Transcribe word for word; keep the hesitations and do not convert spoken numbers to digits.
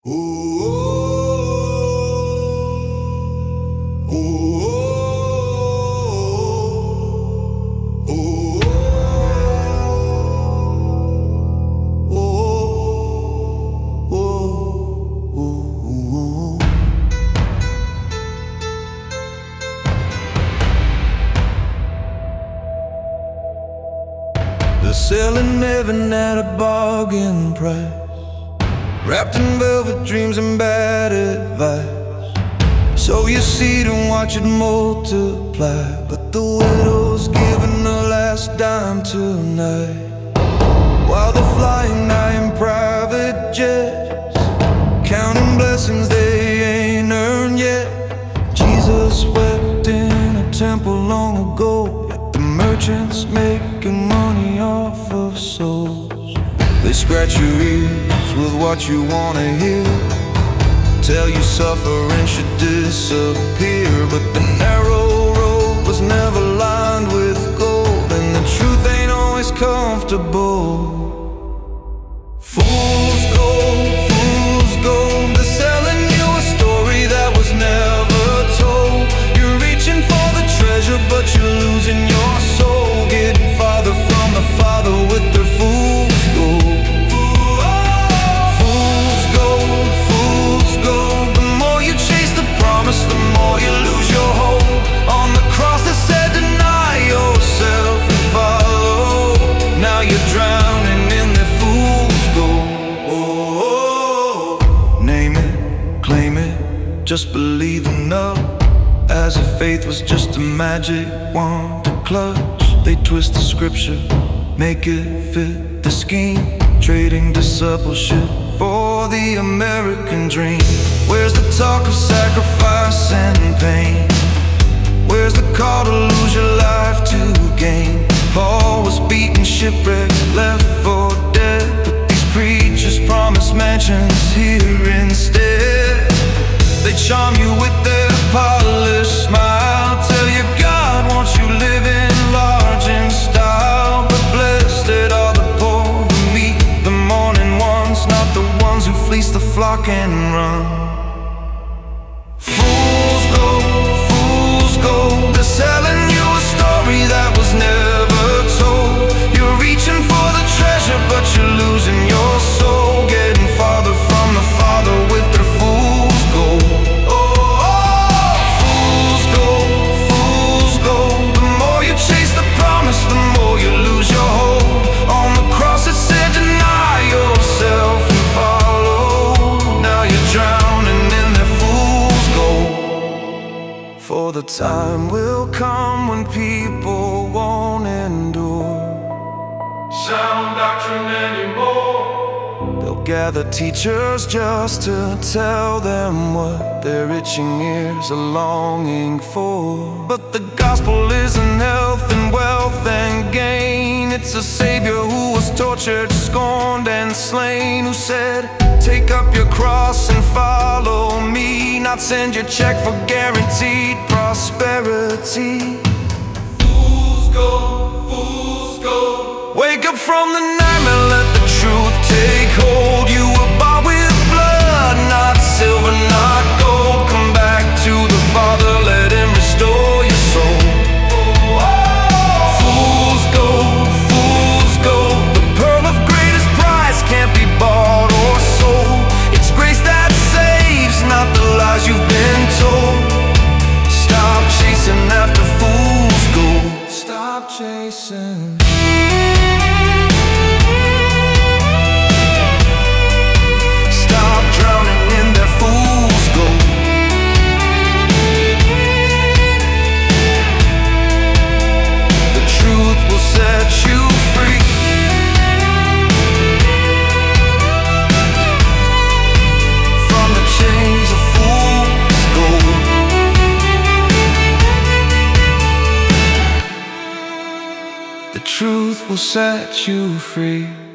They're selling heaven at a bargain price, wrapped in velvet dreams and bad advice. Sow your seed and watch it multiply, but the widow's giving her last dime tonight. While they're flying high in private jets, counting blessings they ain't earned yet. Jesus wept in a temple long ago, yet the merchants making money off of souls. They scratch your ears with what you wanna hear, tell you suffering should disappear. But the narrow road was never lined with gold, and the truth ain't always comfortable. Fool's gold, fool's gold, they're selling you a story that was never told. You're reaching for the treasure, but you're losing your soul, getting farther from the Father with their fool's gold. Fool's gold, fool's gold, the more you chase the promise, the more you lose your hold. On the cross it said deny yourself and follow. Now you're drowning in the fool's gold. Oh, name it, claim it, just believe enough, as if faith was just a magic wand to clutch. They twist the scripture, make it fit the scheme, trading discipleship for the American dream. Where's the talk of sacrifice and pain? Where's the call to lose your life to gain? Paul was beaten, shipwrecked, left for dead, but these preachers promise mansions here instead. They charm you with their polished smile, tell you God wants you living large in style. But blessed are the poor who meet the mourning ones, not the ones who fleece the flock and run. Fool's gold, fool's gold, they're selling you a story that was never told. You're reaching for the treasure, but you're losing your soul, getting farther from the Father with their fool's gold. The more you lose your hold. On the cross it said deny yourself and follow. Now you're drowning in their fool's gold. For the time will come when people won't endure sound doctrine anymore. They'll gather teachers just to tell them what their itching ears are longing for. But the gospel isn't health and wealth and gain. It's a Savior who was tortured, scorned and slain, who said, take up your cross and follow me, not send your check for guaranteed prosperity. Fool's gold, fool's gold, wake up from the nightmare, let the truth take hold. You were bought with blood, not silver, not gold. Come back to the Father, let Him restore your soul. Fool's gold, fool's gold, the pearl of greatest price can't be bought or sold. It's grace that saves, not the lies you've been told. Stop chasing after fool's gold. Stop chasing. Set you free from the chains of fool's gold. The truth will set you free.